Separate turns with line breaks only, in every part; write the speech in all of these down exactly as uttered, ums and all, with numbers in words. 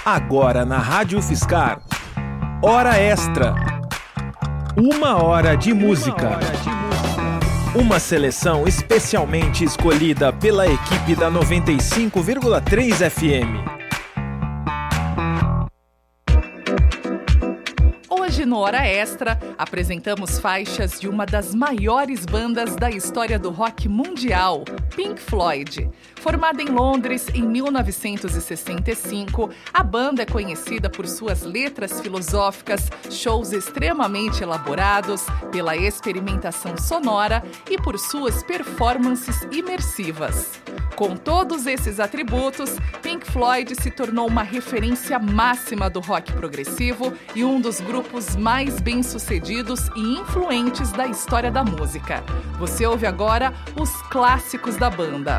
Agora na Rádio UFSCar, Hora Extra. Uma hora de música. Uma seleção especialmente escolhida pela equipe da noventa e cinco vírgula três F M.
Hoje no Hora Extra, apresentamos faixas de uma das maiores bandas da história do rock mundial, Pink Floyd. Formada em Londres em mil novecentos e sessenta e cinco, a banda é conhecida por suas letras filosóficas, shows extremamente elaborados, pela experimentação sonora e por suas performances imersivas. Com todos esses atributos, Pink Floyd se tornou uma referência máxima do rock progressivo e um dos grupos mais bem-sucedidos e influentes da história da música. Você ouve agora os clássicos da banda.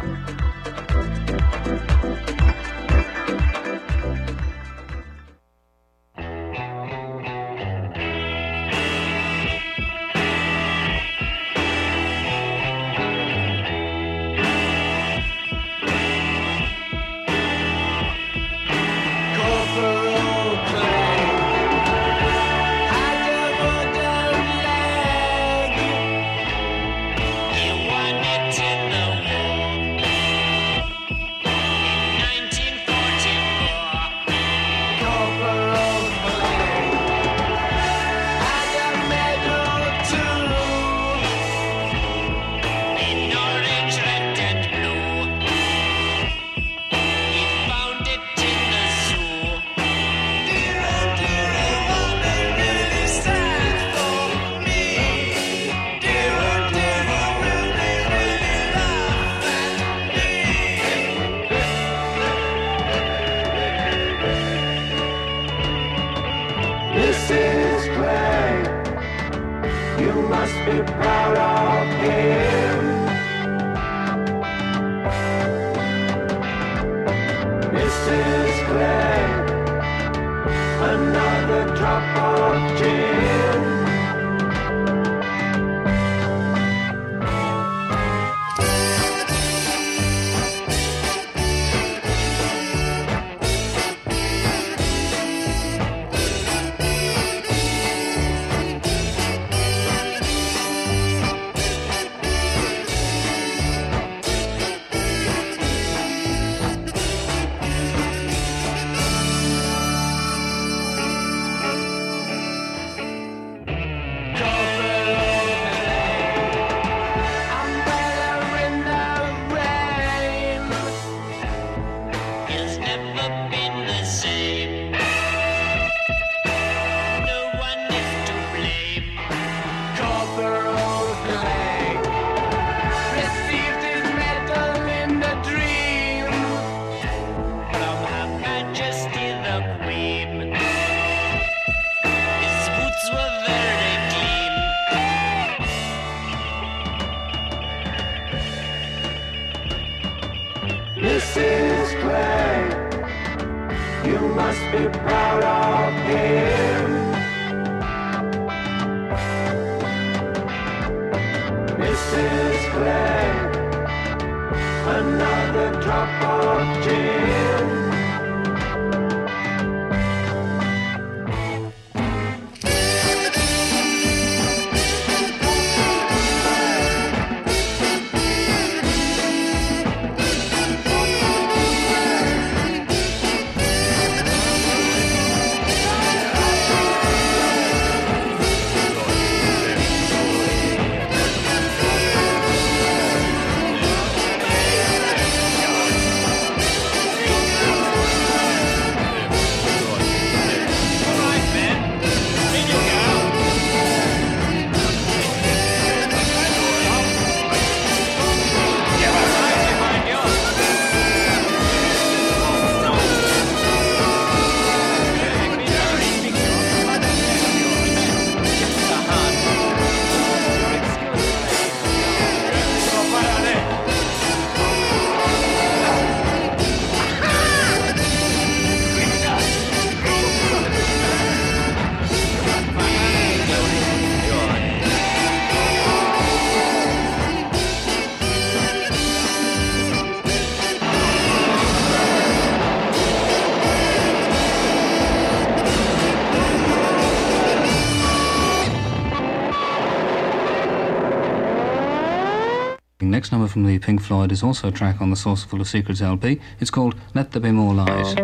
next number from the Pink Floyd is also a track on the Saucer Full of Secrets L P. It's called Let There Be More Light.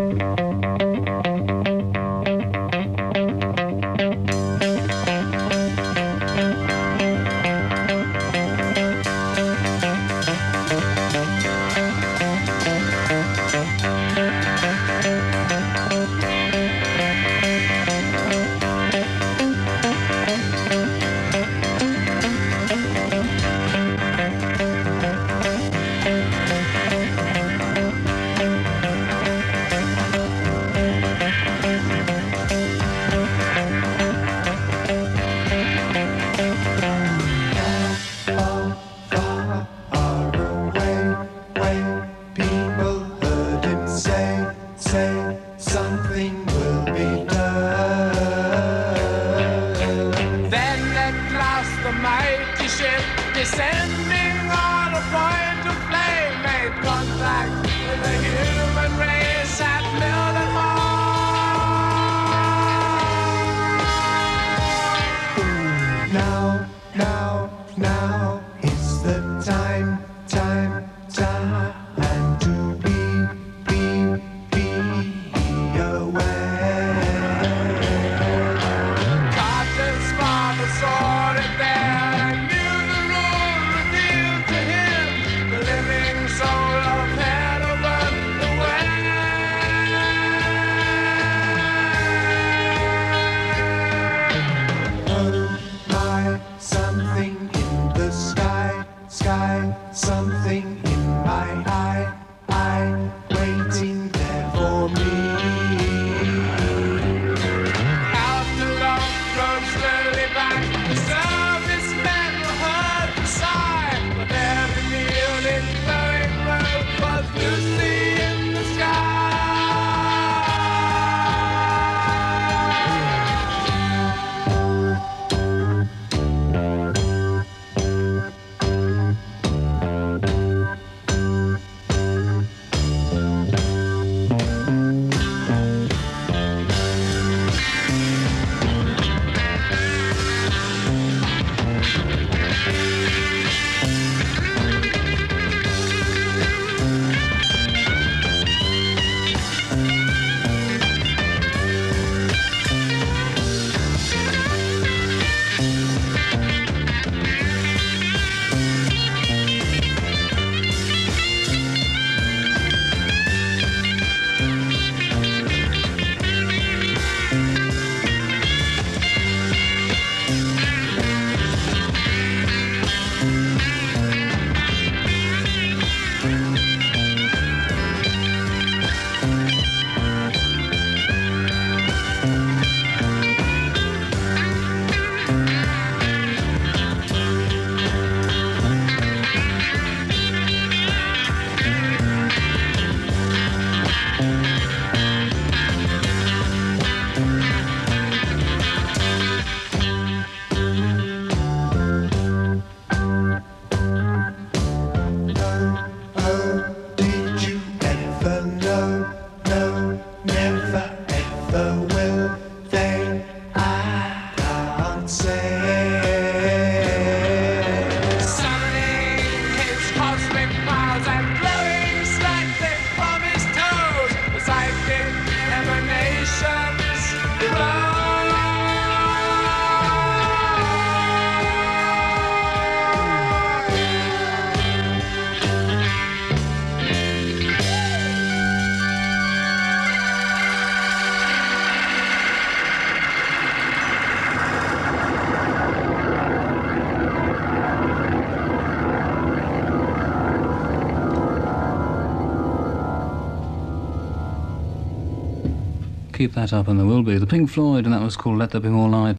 Keep that up and there will be. The Pink Floyd, and that was called Let There Be More Light.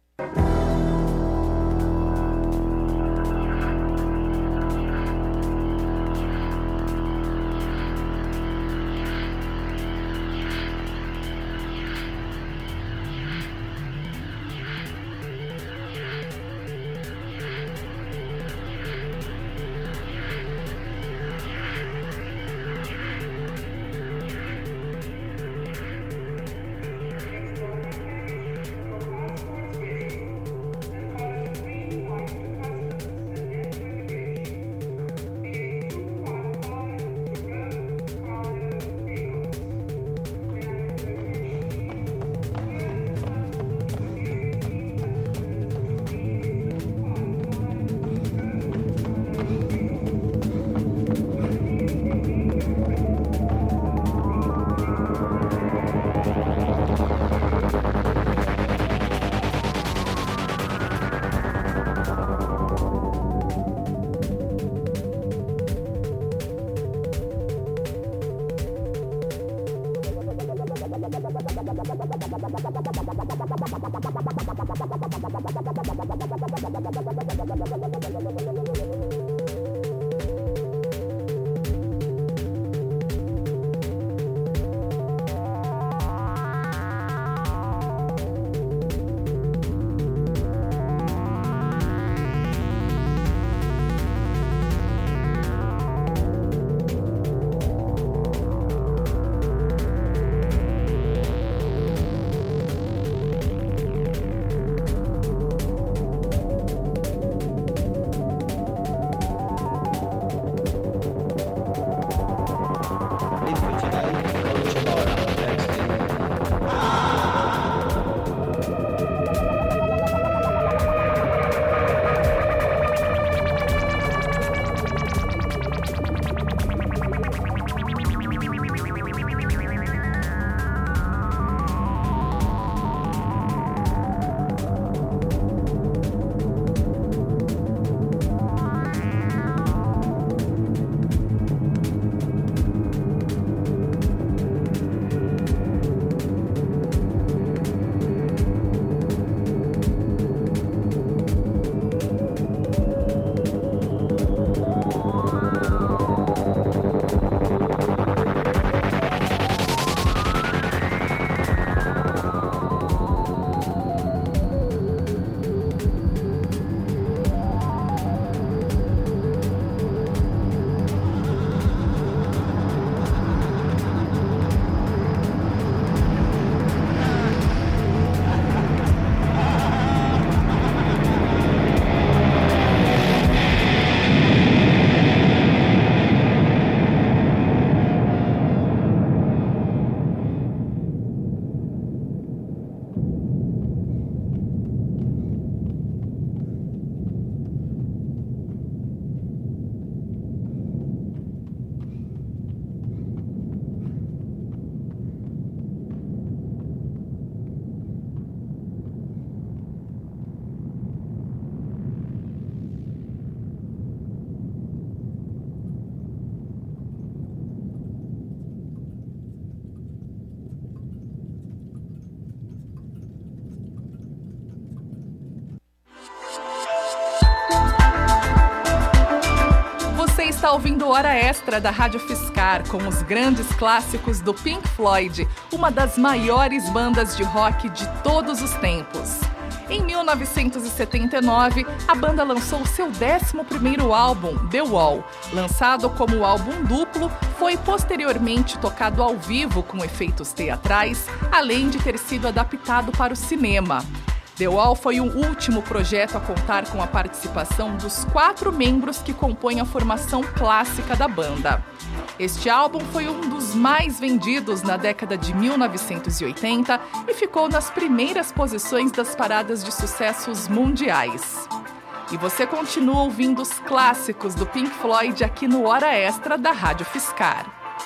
Está ouvindo Hora Extra da Rádio Fiscar com os grandes clássicos do Pink Floyd, uma das maiores bandas de rock de todos os tempos. Em mil novecentos e setenta e nove, a banda lançou seu décimo primeiro álbum, The Wall. Lançado como álbum duplo, foi posteriormente tocado ao vivo com efeitos teatrais, além de ter sido adaptado para o cinema. The Wall foi o último projeto a contar com a participação dos quatro membros que compõem a formação clássica da banda. Este álbum foi um dos mais vendidos na década de mil novecentos e oitenta e ficou nas primeiras posições das paradas de sucessos mundiais. E você continua ouvindo os clássicos do Pink Floyd aqui no Hora Extra da Rádio Fiscar.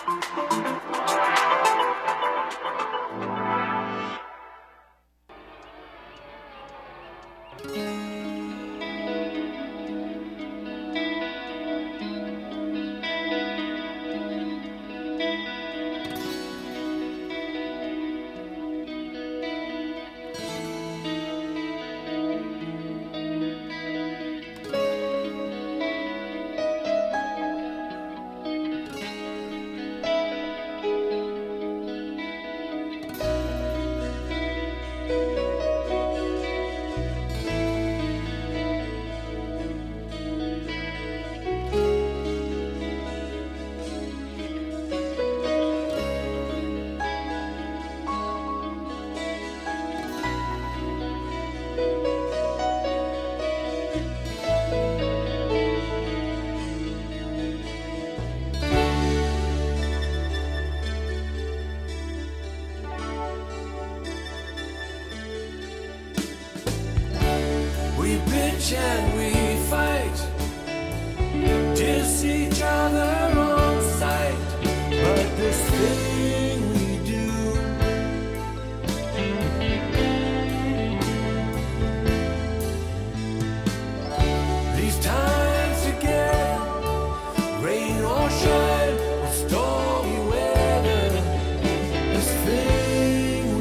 And we fight, diss each other on sight, but this thing we do, these times together, rain or shine or stormy weather, this thing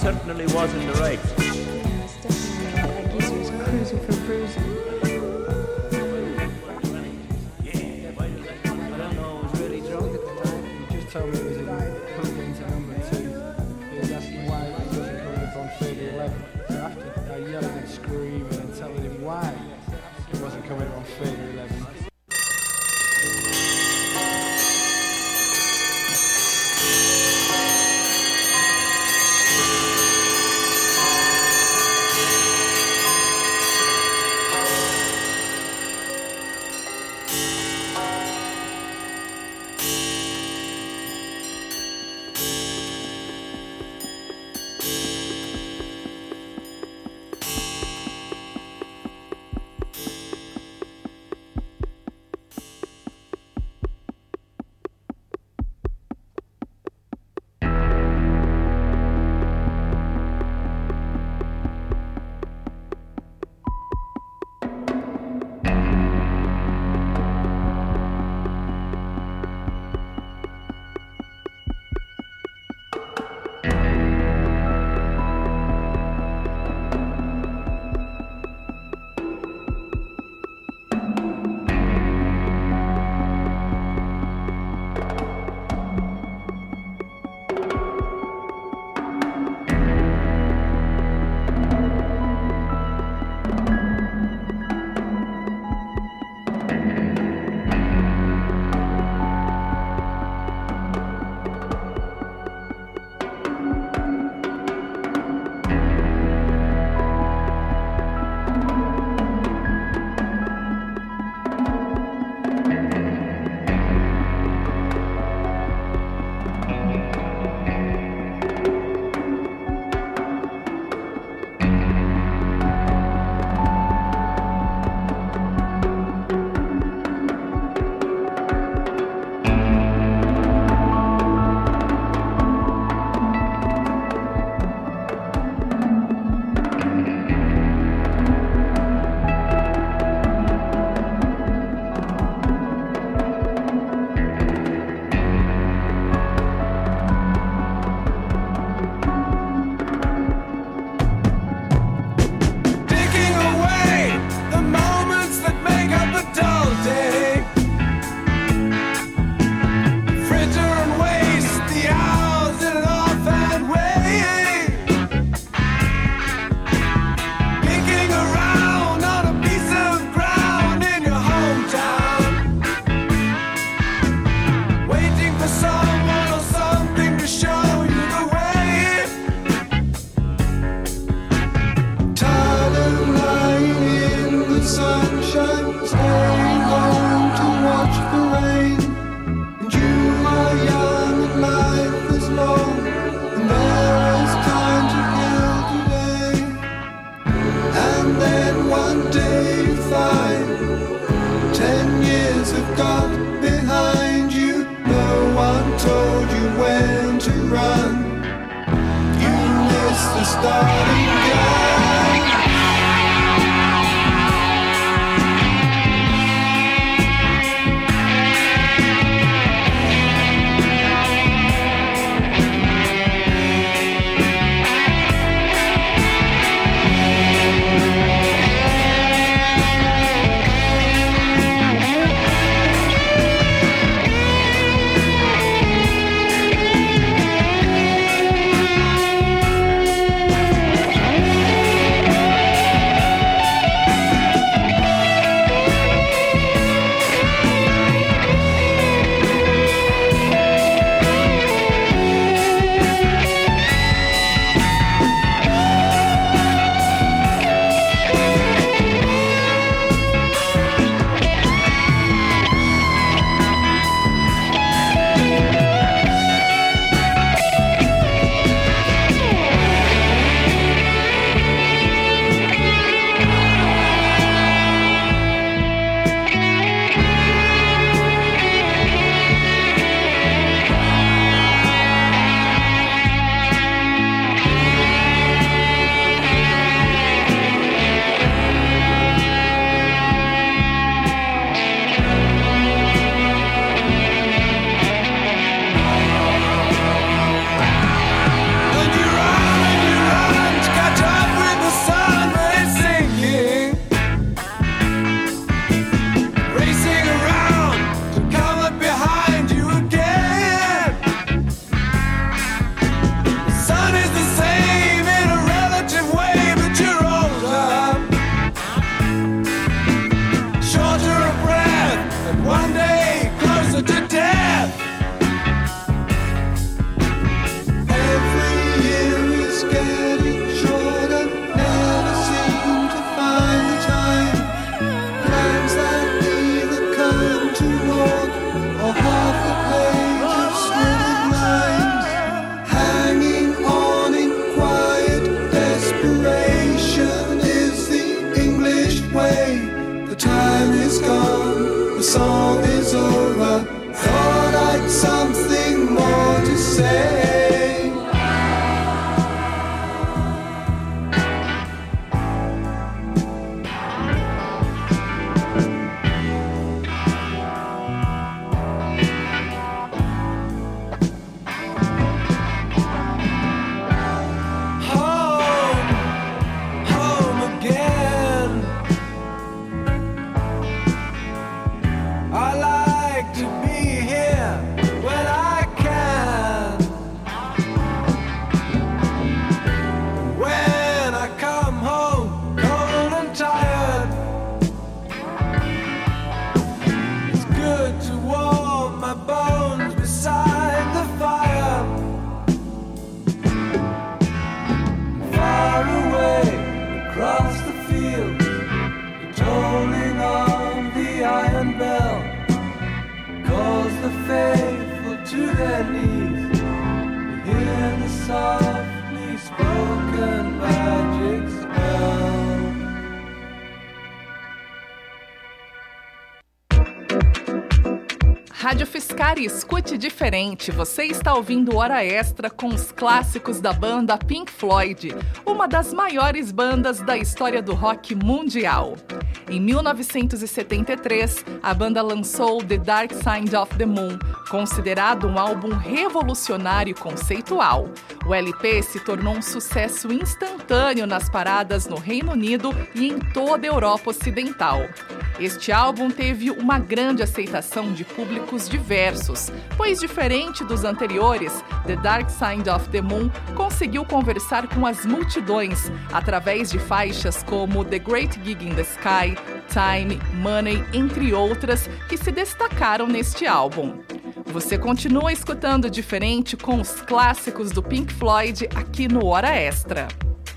certainly was in the right.
Yes, definitely. I guess he was cruising for bruising.
I don't know, I was really drunk at the time. He just told me it was a plug into number two. He was asking why he wasn't coming up on figure eleven. So after I yelling and screaming and telling him why he wasn't coming up on figure eleven.
their knees. You hear the softly spoken magic spell.
Rádio Fiscar, escute diferente. Você está ouvindo Hora Extra com os clássicos da banda Pink Floyd, uma das maiores bandas da história do rock mundial. Em mil novecentos e setenta e três, a banda lançou The Dark Side of the Moon, considerado um álbum revolucionário e conceitual. O L P se tornou um sucesso instantâneo nas paradas no Reino Unido e em toda a Europa Ocidental. Este álbum teve uma grande aceitação de públicos diversos, pois, diferente dos anteriores, The Dark Side of the Moon conseguiu conversar com as multidões através de faixas como The Great Gig in the Sky, Time, Money, entre outras, que se destacaram neste álbum. Você continua escutando diferente com os clássicos do Pink Floyd aqui no Hora Extra.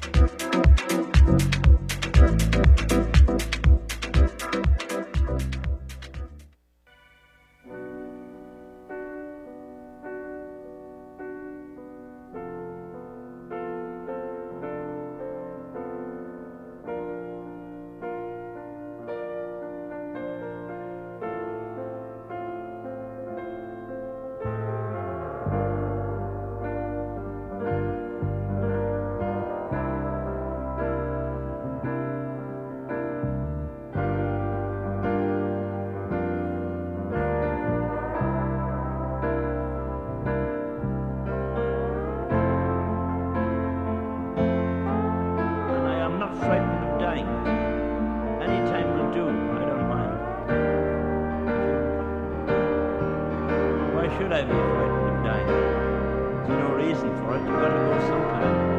Should I be frightened of dying? There's no reason for it. You've got to go sometime.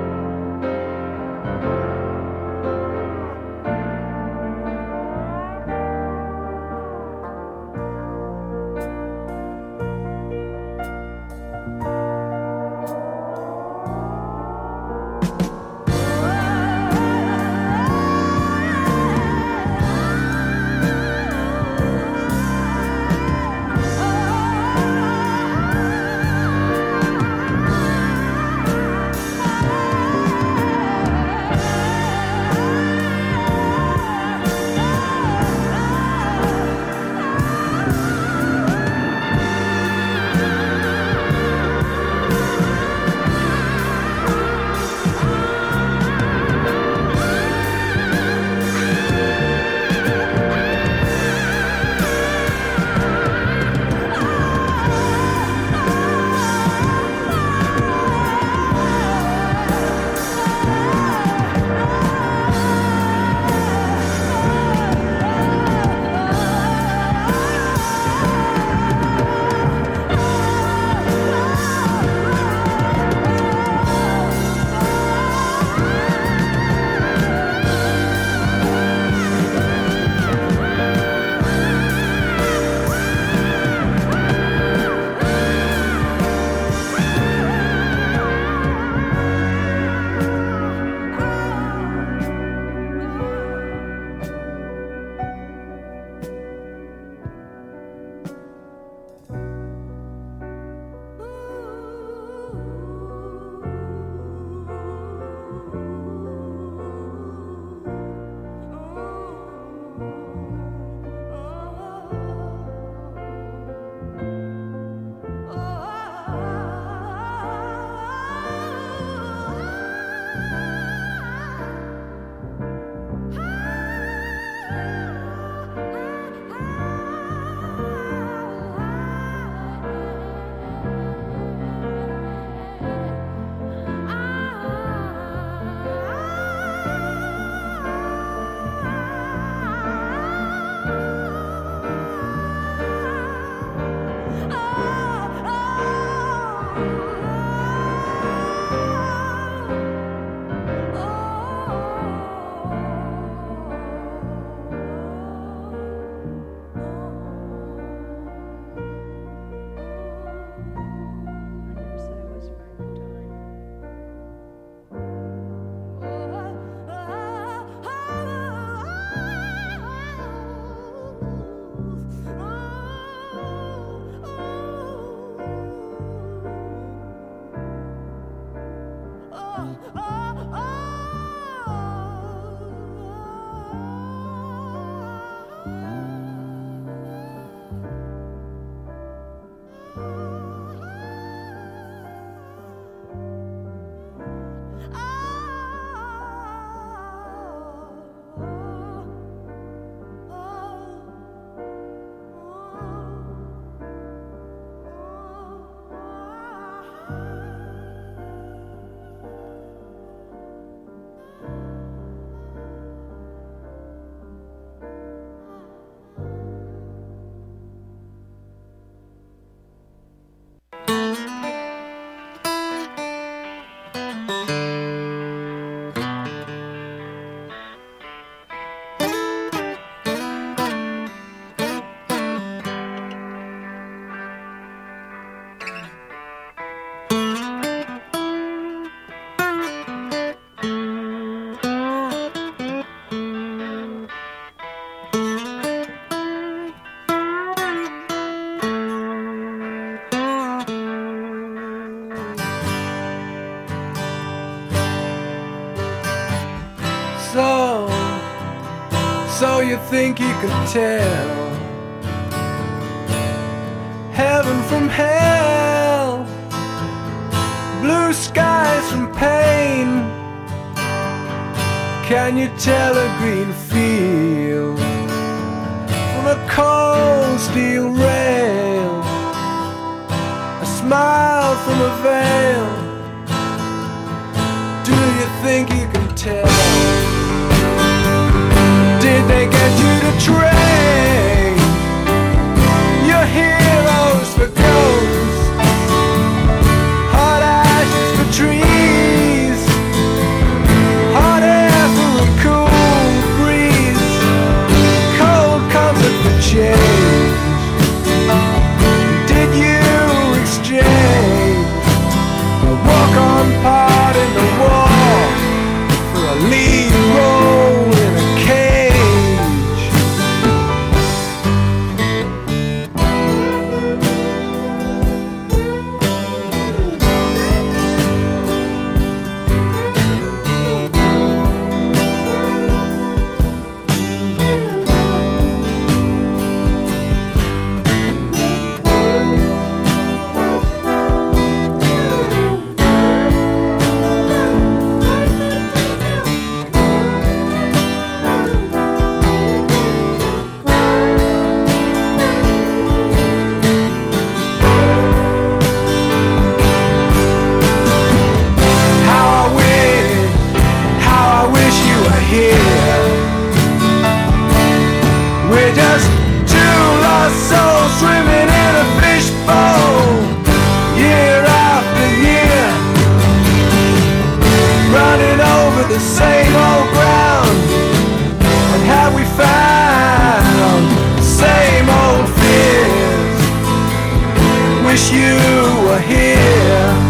Oh
So you think you could tell heaven from hell, blue skies from pain? Can you tell a green field from a cold steel rail, a smile from a veil? Do you think you can tell? Did they get you to train your heroes for ghosts, hot ashes for trees, hot air for a cool breeze, cold comfort for change? Did you exchange a walk-on part in the wall for a lead role in a cage? We're just two lost souls swimming in a fishbowl, year after year, running over the same old ground. And have we found the same old fears? Wish you were here.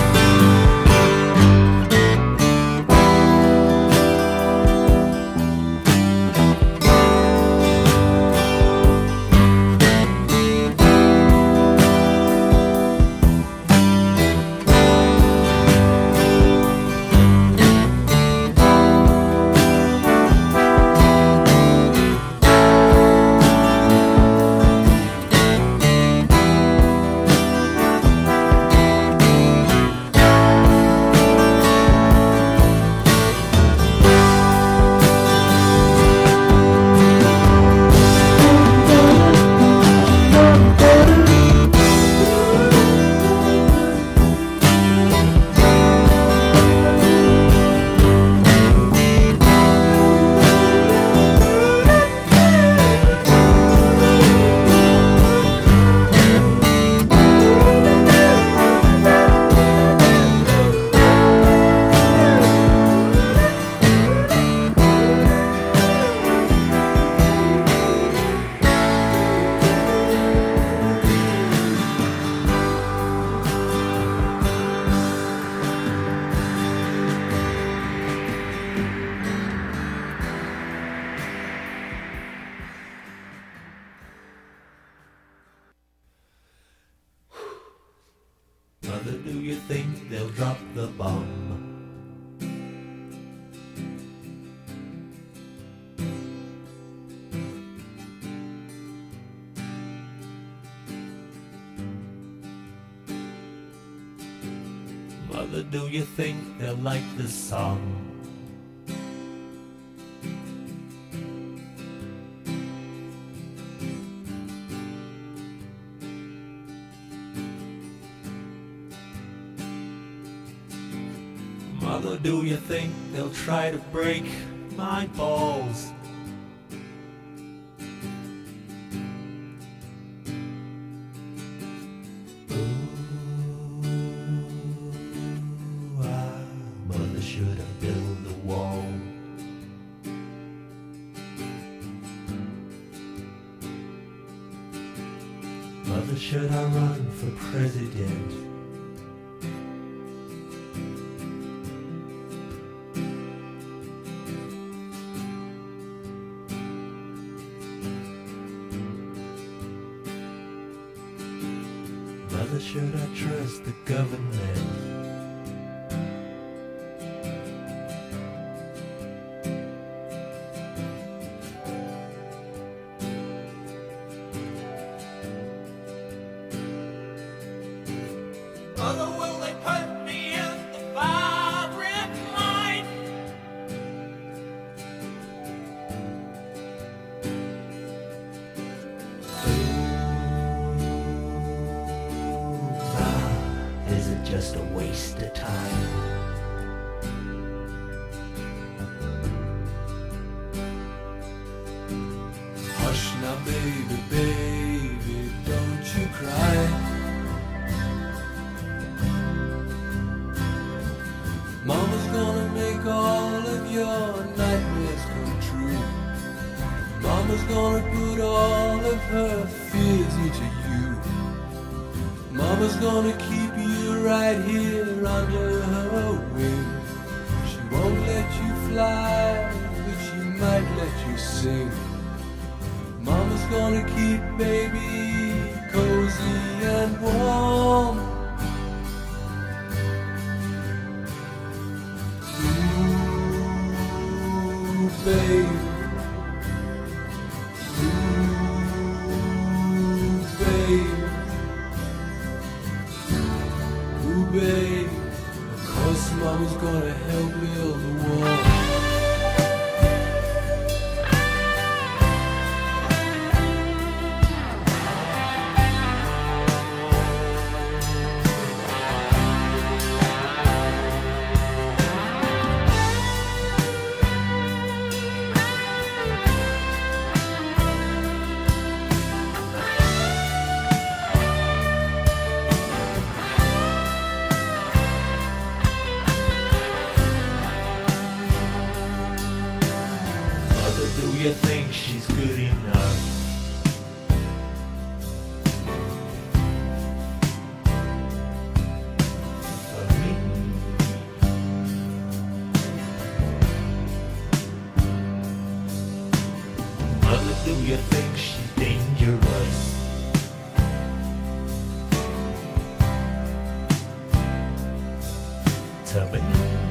Mother, do you think they'll drop the bomb? Mother, do you think they'll like this song? Mother, do you think they'll try to break my balls? Ooh, ah, Mother, should I build a wall? Mother, should I run for president? Mother, should I trust the government? waste of time. Hush now, baby, baby, don't you cry. Mama's gonna make all of your nightmares come true. Mama's gonna put all of her fears into you. Mama's gonna keep you right here under her wing. She won't let you fly, but she might let you sing. Mama's gonna keep baby cozy and warm. Ooh, baby. Babe, of course Mama's gonna help build the wall. Do you think she's good enough? For me? Mother, do you think she's dangerous? Tell me.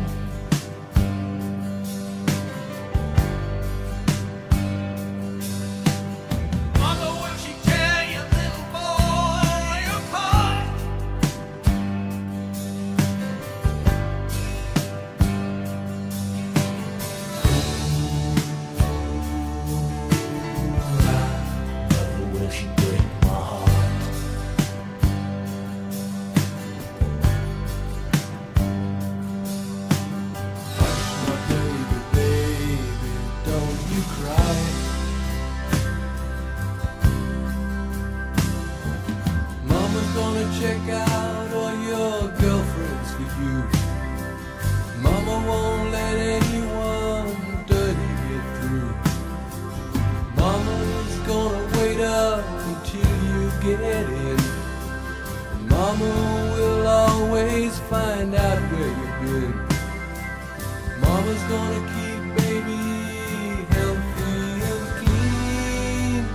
Check out all your girlfriends for you. Mama won't let anyone dirty get through. Mama's gonna wait up until you get in. Mama will always find out where you've been. Mama's gonna keep baby healthy and clean.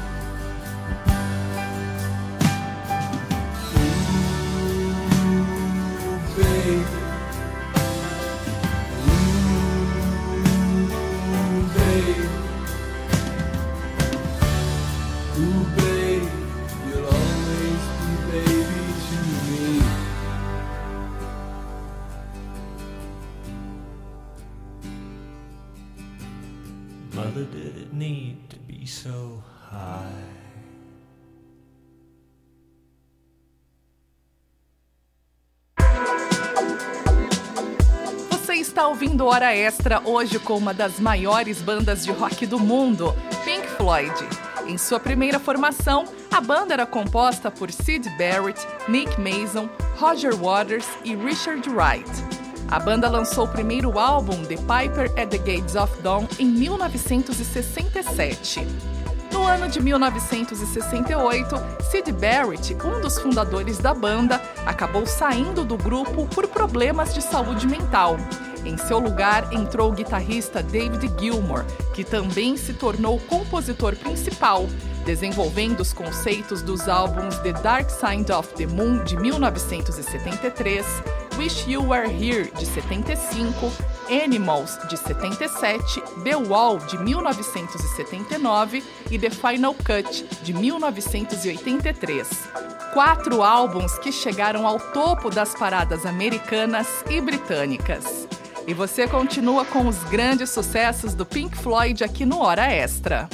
Mother, did it need to be so high?
Você está ouvindo Hora Extra hoje com uma das maiores bandas de rock do mundo, Pink Floyd. Em sua primeira formação, a banda era composta por Syd Barrett, Nick Mason, Roger Waters e Richard Wright. A banda lançou o primeiro álbum, The Piper at the Gates of Dawn, em mil novecentos e sessenta e sete. No ano de mil novecentos e sessenta e oito, Syd Barrett, um dos fundadores da banda, acabou saindo do grupo por problemas de saúde mental. Em seu lugar entrou o guitarrista David Gilmour, que também se tornou o compositor principal, desenvolvendo os conceitos dos álbuns The Dark Side of the Moon, de mil novecentos e setenta e três, Wish You Were Here, de setenta e cinco, Animals, de setenta e sete, The Wall, de mil novecentos e setenta e nove e The Final Cut, de mil novecentos e oitenta e três. Quatro álbuns que chegaram ao topo das paradas americanas e britânicas. E você continua com os grandes sucessos do Pink Floyd aqui no Hora Extra.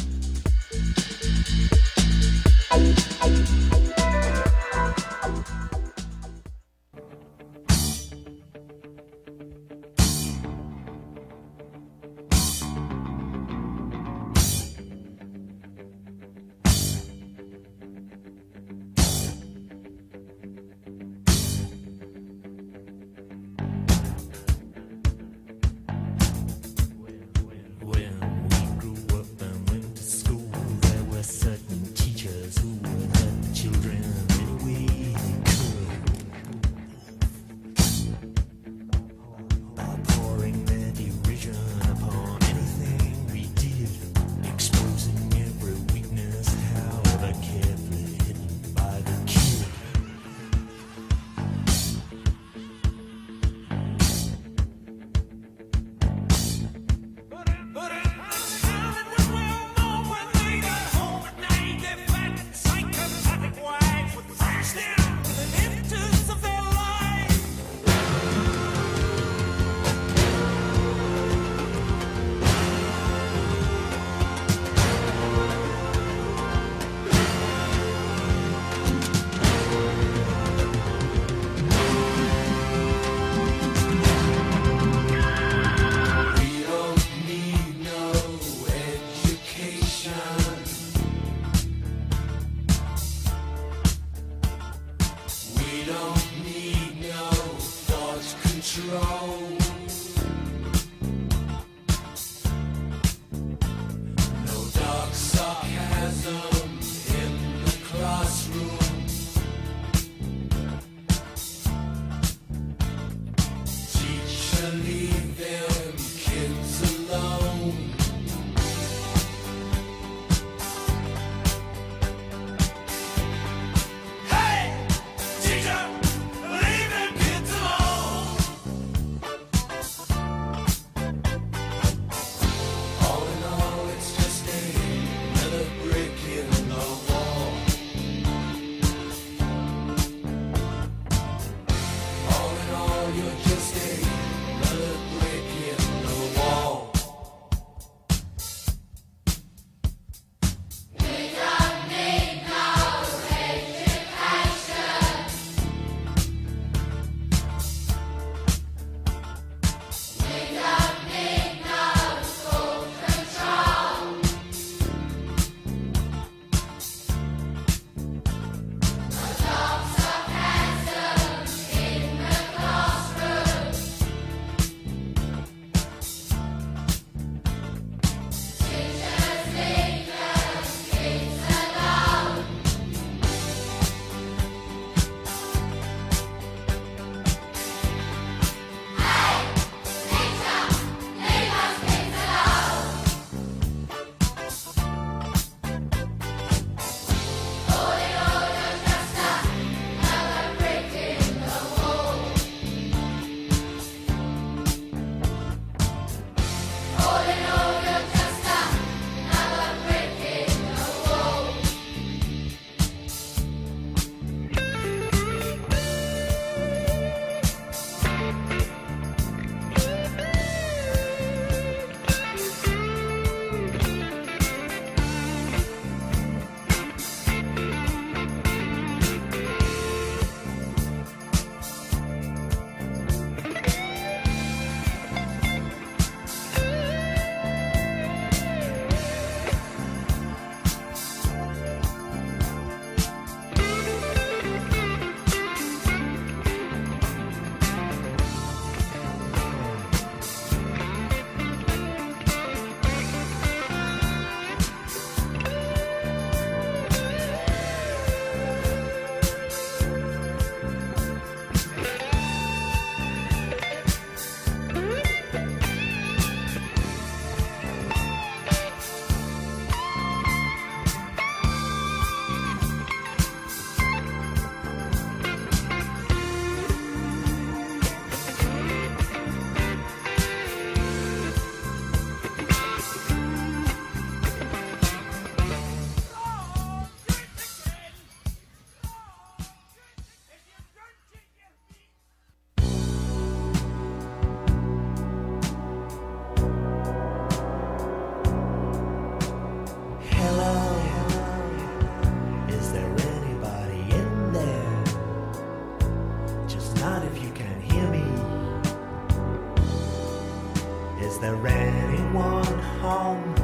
there anyone home?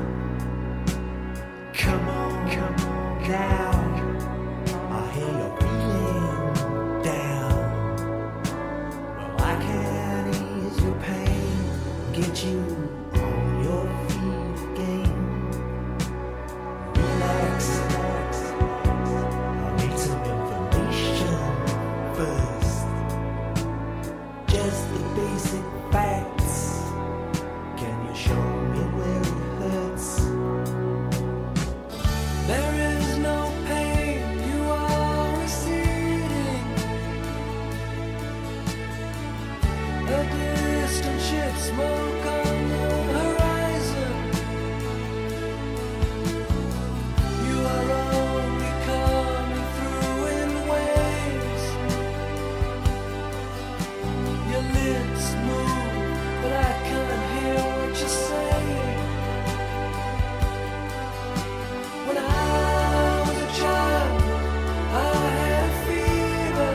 Come on, come on now. I hear you're feeling down. Well, I can ease your pain, get you on your feet again. Relax, relax. I need some information first. Just the basic facts. Can you show me where it hurts?
There is no pain, you are receding. A distant ship, smoke on the horizon. You are only coming through in waves. Your lips move, but I can't hear what you're saying. When I was a child, I had a fever.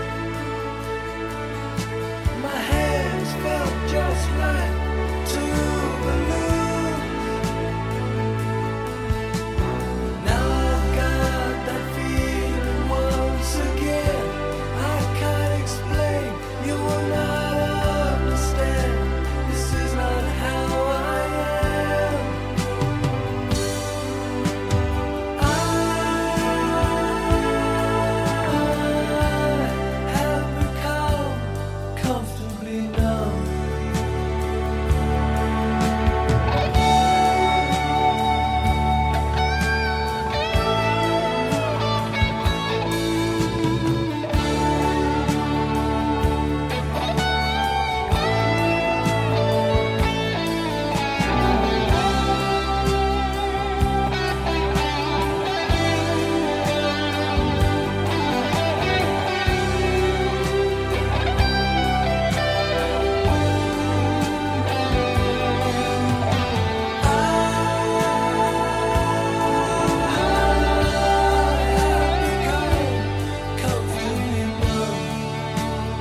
My hands felt just like two balloons. Now I've got that feeling once again. I can't explain, you will not understand. This is not how I am. I have become comfortably numb.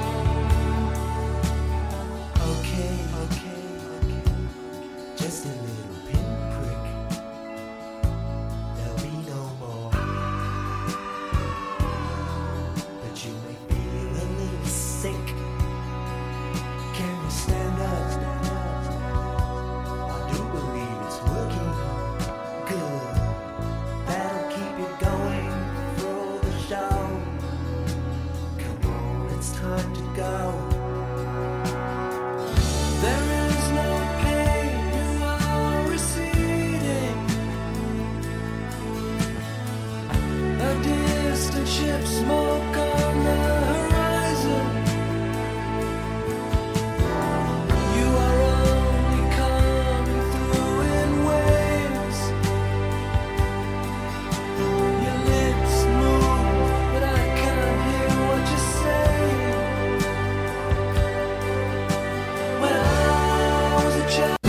Okay, okay, okay. Just a little